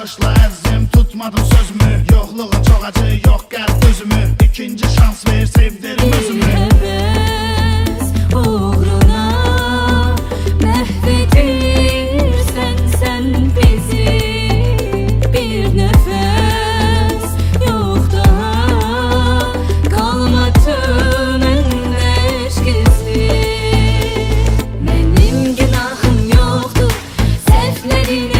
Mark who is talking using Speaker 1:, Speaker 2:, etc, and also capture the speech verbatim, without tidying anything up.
Speaker 1: Bağışla əzizim, tutmadım sözümü. Yoxluğun çox acı, yox qəlb özümü. İkinci şans ver, sevdirim özümü.
Speaker 2: Heves uğruna mahvedirsen sen bizi. Bir nefes yok daha kalmadı mende eşkisi. Benim günahım yoktu, seflerin